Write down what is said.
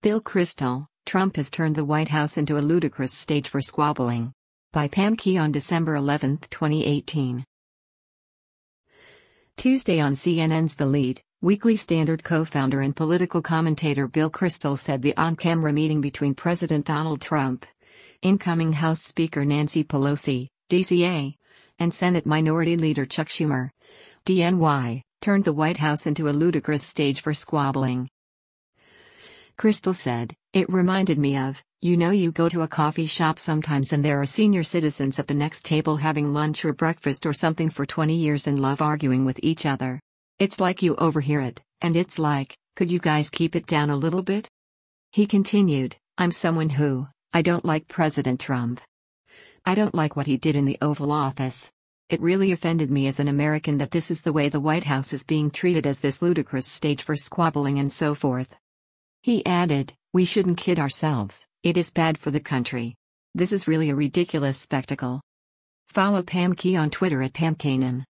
Bill Kristol, Trump has turned the White House into a ludicrous stage for squabbling. By Pam Key on December 11, 2018. Tuesday on CNN's The Lead, Weekly Standard co-founder and political commentator Bill Kristol said the on-camera meeting between President Donald Trump, incoming House Speaker Nancy Pelosi, DCA, and Senate Minority Leader Chuck Schumer, DNY, turned the White House into a ludicrous stage for squabbling. Kristol said, "It reminded me of, you go to a coffee shop sometimes and there are senior citizens at the next table having lunch or breakfast or something for 20 years and love arguing with each other. It's like you overhear it, and it's like, could you guys keep it down a little bit?" He continued, "I'm someone who, I don't like President Trump. I don't like what he did in the Oval Office. It really offended me as an American that this is the way the White House is being treated, as this ludicrous stage for squabbling and so forth." He added, "We shouldn't kid ourselves, it is bad for the country. This is really a ridiculous spectacle." Follow Pam Key on Twitter at PamKanem.